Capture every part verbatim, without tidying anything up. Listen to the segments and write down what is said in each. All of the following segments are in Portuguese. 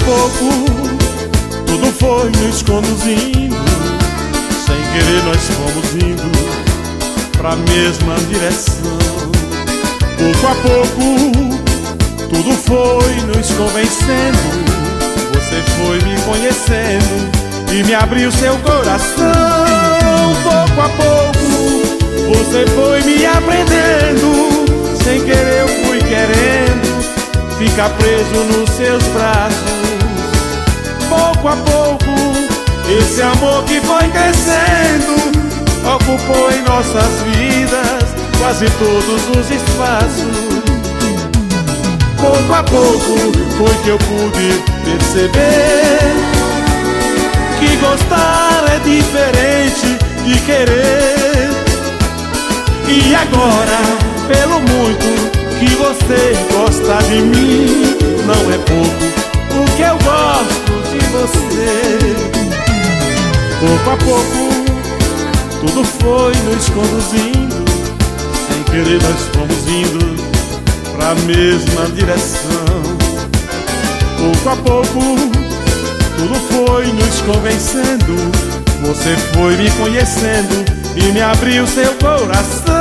pouco tudo foi nos conduzindo, sem querer nós fomos indo pra mesma direção. Pouco a pouco tudo foi nos convencendo, você foi me conhecendo e me abriu seu coração. Pouco a pouco você foi me aprendendo, sem querer eu fui querendo ficar preso nos seus braços. Pouco a pouco esse amor que foi crescendo ocupou em nossas vidas quase todos os espaços. Pouco a pouco foi que eu pude perceber que gostar é diferente de querer. E agora, pelo muito que você gosta de mim, não é pouco o que eu gosto de você. Pouco a pouco tudo foi nos conduzindo, sem querer nós fomos indo pra mesma direção. Pouco a pouco tudo foi nos convencendo, você foi me conhecendo e me abriu seu coração.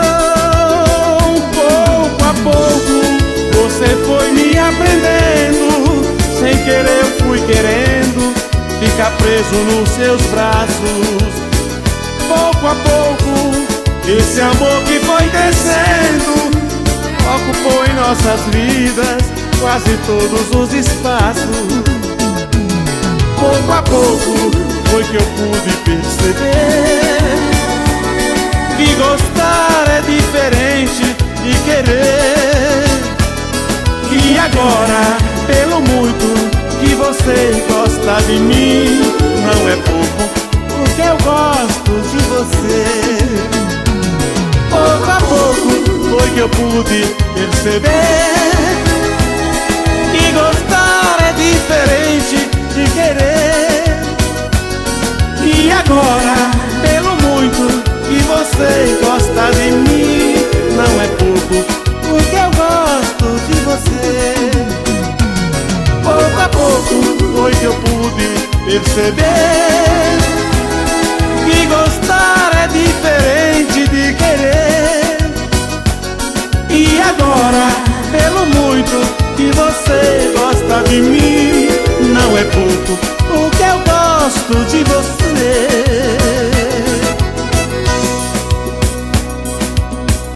Pouco a pouco você foi me aprendendo, sem querer eu fui querendo ficar preso nos seus braços. Pouco a pouco esse amor que foi crescendo ocupou em nossas vidas quase todos os espaços. Pouco a pouco foi que eu pude perceber que gostar é diferente de querer. E agora, pelo muito que você gosta de mim, não é pouco o que eu gosto de você. Pouco a pouco foi que eu pude perceber que gostar é diferente de querer. E agora, pelo muito que você gosta de mim, não é pouco o que eu gosto de você. Pouco a pouco foi que eu pude perceber que gostar é diferente de querer. E agora, pelo muito que você gosta de mim, não é pouco o que eu gosto de